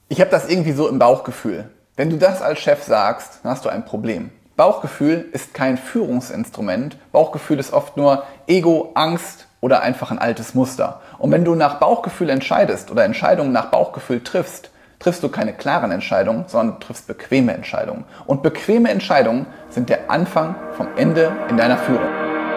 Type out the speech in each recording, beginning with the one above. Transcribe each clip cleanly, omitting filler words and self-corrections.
Ich habe das irgendwie so im Bauchgefühl. Wenn du das als Chef sagst, dann hast du ein Problem. Bauchgefühl ist kein Führungsinstrument. Bauchgefühl ist oft nur Ego, Angst oder einfach ein altes Muster. Und wenn du nach Bauchgefühl entscheidest oder Entscheidungen nach Bauchgefühl triffst, triffst du keine klaren Entscheidungen, sondern du triffst bequeme Entscheidungen. Und bequeme Entscheidungen sind der Anfang vom Ende in deiner Führung.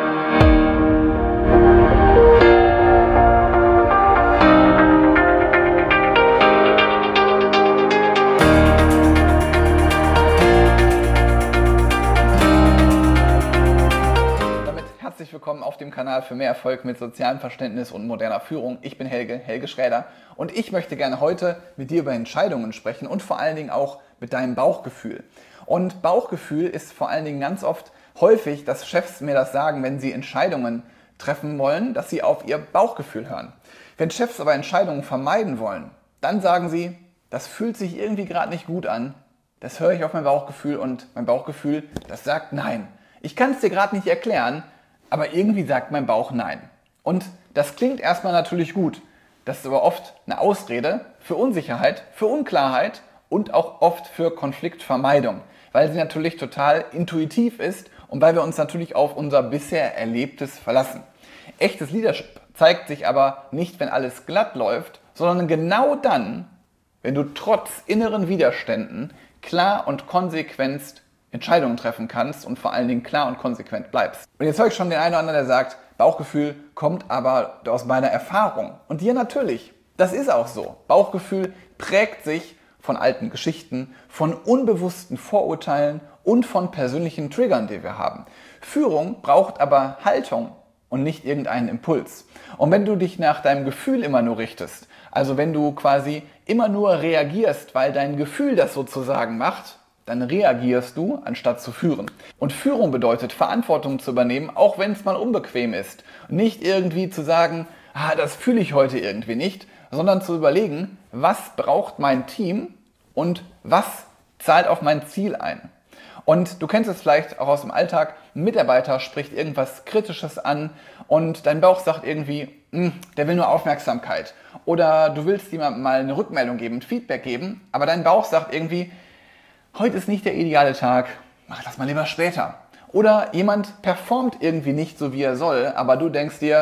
Herzlich willkommen auf dem Kanal für mehr Erfolg mit sozialem Verständnis und moderner Führung. Ich bin Helge Schräder und ich möchte gerne heute mit dir über Entscheidungen sprechen und vor allen Dingen auch mit deinem Bauchgefühl. Und Bauchgefühl ist vor allen Dingen ganz oft häufig, dass Chefs mir das sagen, wenn sie Entscheidungen treffen wollen, dass sie auf ihr Bauchgefühl hören. Wenn Chefs aber Entscheidungen vermeiden wollen, dann sagen sie, das fühlt sich irgendwie gerade nicht gut an, das höre ich auf mein Bauchgefühl und mein Bauchgefühl, das sagt nein. Ich kann es dir gerade nicht erklären, aber irgendwie sagt mein Bauch nein. Und das klingt erstmal natürlich gut. Das ist aber oft eine Ausrede für Unsicherheit, für Unklarheit und auch oft für Konfliktvermeidung, weil sie natürlich total intuitiv ist und weil wir uns natürlich auf unser bisher Erlebtes verlassen. Echtes Leadership zeigt sich aber nicht, wenn alles glatt läuft, sondern genau dann, wenn du trotz inneren Widerständen klar und konsequent Entscheidungen treffen kannst und vor allen Dingen klar und konsequent bleibst. Und jetzt höre ich schon den einen oder anderen, der sagt, Bauchgefühl kommt aber aus meiner Erfahrung. Und ja, natürlich, das ist auch so. Bauchgefühl prägt sich von alten Geschichten, von unbewussten Vorurteilen und von persönlichen Triggern, die wir haben. Führung braucht aber Haltung und nicht irgendeinen Impuls. Und wenn du dich nach deinem Gefühl immer nur richtest, also wenn du quasi immer nur reagierst, weil dein Gefühl das sozusagen macht, dann reagierst du, anstatt zu führen. Und Führung bedeutet, Verantwortung zu übernehmen, auch wenn es mal unbequem ist. Nicht irgendwie zu sagen, das fühle ich heute irgendwie nicht, sondern zu überlegen, was braucht mein Team und was zahlt auf mein Ziel ein. Und du kennst es vielleicht auch aus dem Alltag, ein Mitarbeiter spricht irgendwas Kritisches an und dein Bauch sagt irgendwie, der will nur Aufmerksamkeit. Oder du willst jemandem mal eine Rückmeldung geben, ein Feedback geben, aber dein Bauch sagt irgendwie, heute ist nicht der ideale Tag, mach das mal lieber später. Oder jemand performt irgendwie nicht so, wie er soll, aber du denkst dir,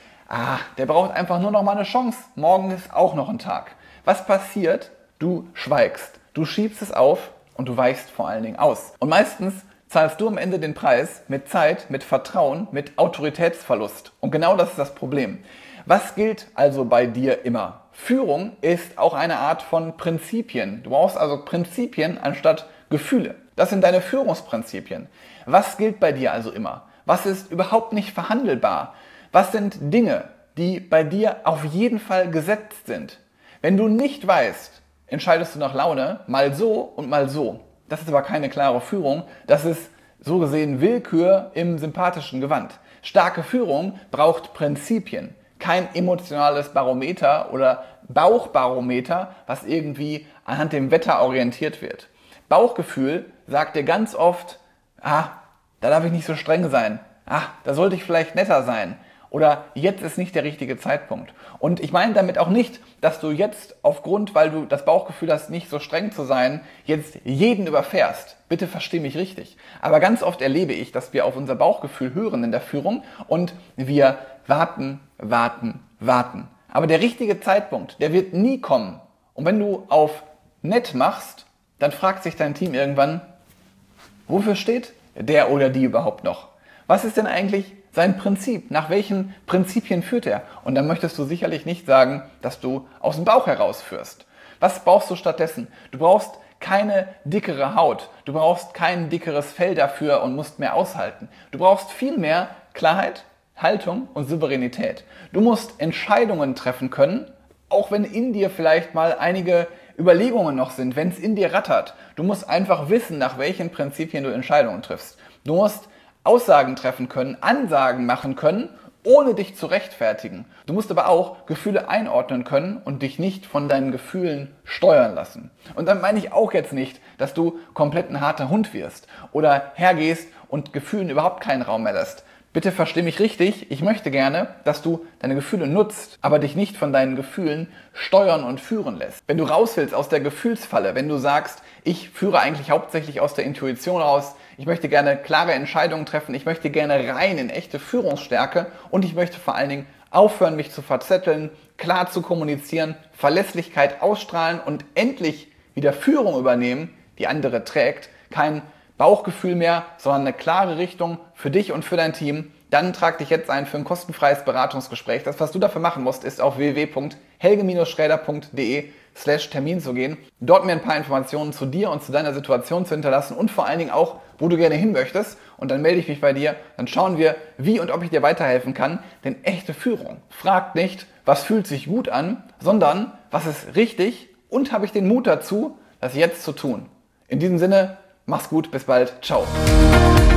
der braucht einfach nur noch mal eine Chance, morgen ist auch noch ein Tag. Was passiert? Du schweigst, du schiebst es auf und du weichst vor allen Dingen aus. Und meistens zahlst du am Ende den Preis mit Zeit, mit Vertrauen, mit Autoritätsverlust. Und genau das ist das Problem. Was gilt also bei dir immer? Führung ist auch eine Art von Prinzipien. Du brauchst also Prinzipien anstatt Gefühle. Das sind deine Führungsprinzipien. Was gilt bei dir also immer? Was ist überhaupt nicht verhandelbar? Was sind Dinge, die bei dir auf jeden Fall gesetzt sind? Wenn du nicht weißt, entscheidest du nach Laune, mal so und mal so. Das ist aber keine klare Führung. Das ist so gesehen Willkür im sympathischen Gewand. Starke Führung braucht Prinzipien. Kein emotionales Barometer oder Bauchbarometer, was irgendwie anhand dem Wetter orientiert wird. Bauchgefühl sagt dir ganz oft, da darf ich nicht so streng sein, da sollte ich vielleicht netter sein oder jetzt ist nicht der richtige Zeitpunkt. Und ich meine damit auch nicht, dass du jetzt aufgrund, weil du das Bauchgefühl hast, nicht so streng zu sein, jetzt jeden überfährst. Bitte versteh mich richtig. Aber ganz oft erlebe ich, dass wir auf unser Bauchgefühl hören in der Führung und wir warten. Aber der richtige Zeitpunkt, der wird nie kommen. Und wenn du auf nett machst, dann fragt sich dein Team irgendwann, wofür steht der oder die überhaupt noch? Was ist denn eigentlich sein Prinzip? Nach welchen Prinzipien führt er? Und dann möchtest du sicherlich nicht sagen, dass du aus dem Bauch heraus führst. Was brauchst du stattdessen? Du brauchst keine dickere Haut. Du brauchst kein dickeres Fell dafür und musst mehr aushalten. Du brauchst viel mehr Klarheit, Haltung und Souveränität. Du musst Entscheidungen treffen können, auch wenn in dir vielleicht mal einige Überlegungen noch sind, wenn es in dir rattert. Du musst einfach wissen, nach welchen Prinzipien du Entscheidungen triffst. Du musst Aussagen treffen können, Ansagen machen können, ohne dich zu rechtfertigen. Du musst aber auch Gefühle einordnen können und dich nicht von deinen Gefühlen steuern lassen. Und dann meine ich auch jetzt nicht, dass du komplett ein harter Hund wirst oder hergehst und Gefühlen überhaupt keinen Raum mehr lässt. Bitte versteh mich richtig, ich möchte gerne, dass du deine Gefühle nutzt, aber dich nicht von deinen Gefühlen steuern und führen lässt. Wenn du raus willst aus der Gefühlsfalle, wenn du sagst, ich führe eigentlich hauptsächlich aus der Intuition raus, ich möchte gerne klare Entscheidungen treffen, ich möchte gerne rein in echte Führungsstärke und ich möchte vor allen Dingen aufhören, mich zu verzetteln, klar zu kommunizieren, Verlässlichkeit ausstrahlen und endlich wieder Führung übernehmen, die andere trägt, kein Bauchgefühl mehr, sondern eine klare Richtung für dich und für dein Team, dann trag dich jetzt ein für ein kostenfreies Beratungsgespräch. Das, was du dafür machen musst, ist auf www.helge-schräder.de/Termin zu gehen, dort mir ein paar Informationen zu dir und zu deiner Situation zu hinterlassen und vor allen Dingen auch, wo du gerne hin möchtest. Und dann melde ich mich bei dir, dann schauen wir, wie und ob ich dir weiterhelfen kann. Denn echte Führung fragt nicht, was fühlt sich gut an, sondern was ist richtig und habe ich den Mut dazu, das jetzt zu tun. In diesem Sinne, mach's gut, bis bald, ciao.